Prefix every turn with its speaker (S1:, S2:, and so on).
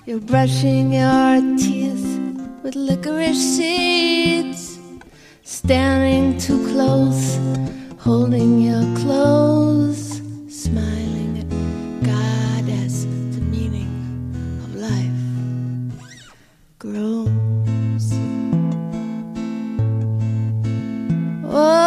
S1: You're brushing your teeth with licorice seeds, standing too close, holding your clothes.